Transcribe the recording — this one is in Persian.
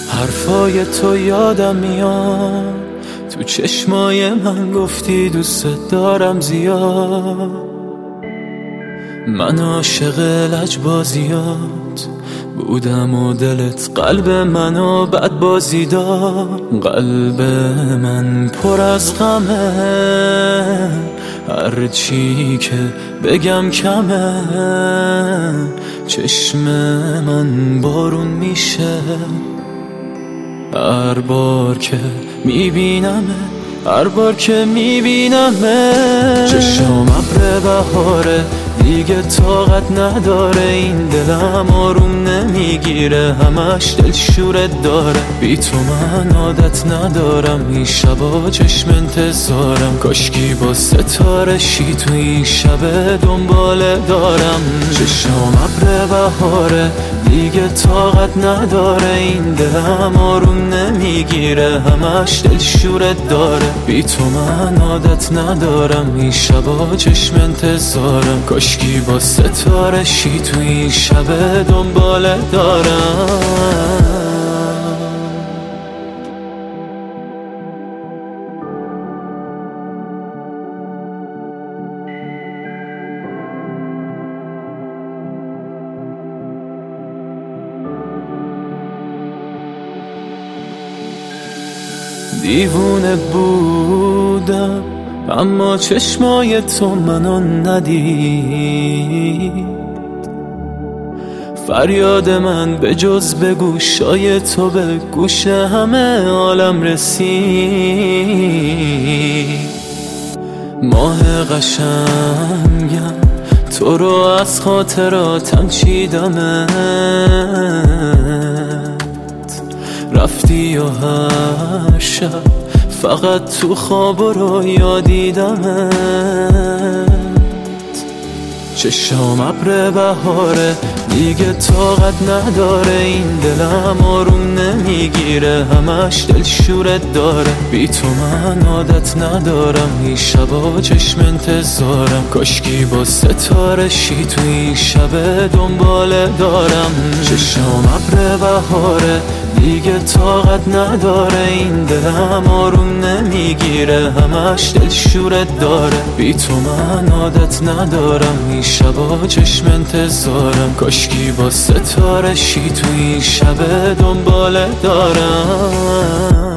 حرفای تو یادم میاد، تو چشمای من گفتی دوست دارم زیاد. من عاشق لجبازیات بودم و دلت قلب منو بد بازی داد. قلب من پر از غمه، هرچی که بگم کمه. چشم من بارون میشه هر بار که میبینمه، هر بار که میبینمه. چشم ابر بهاره دیگه طاقت نداره، این دلم آروم نمیگیره، همش دلشورت داره. بی تو من عادت ندارم، این شبا چشم انتظارم، کاشکی با ستاره شی تو این شب دنباله دارم. چشم ابر بهاره دیگه طاقت نداره، این دلم آروم نمیگیره، همش دلشورت داره. بی تو من عادت ندارم، این شبا چشم انتظارم، کاشکی با ستاره شی تو این شب دنباله دارم. دیوونه بودم اما چشمای تو منو ندید، فریاد من به جز به گوشای تو به گوش همه عالم رسید. ماه قشنگم تو رو از خاطراتم چیدمت، رفتی و هر شب فقط تو خواب رو یادیدمت. چشم ابر بهاره دیگه طاقت نداره، این دلم آروم نمیگیره، همش دلشورت داره. بی تو من عادت ندارم، این شبا چشم انتظارم، کاشکی با ستاره شی تو این شب دنباله دارم. چشم ابر بهاره دیگه طاقت نداره، این دلم آروم نمیگیره، همش دلشورت داره. بی تو من عادت ندارم، این شبا چشم انتظارم، کاشکی با ستاره شی تو این شب دنباله دارم.